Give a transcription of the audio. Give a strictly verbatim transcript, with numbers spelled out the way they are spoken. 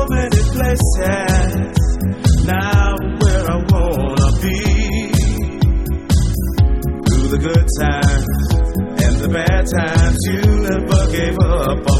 many places. Now where I wanna be. Through the good times and the bad times, you never gave up on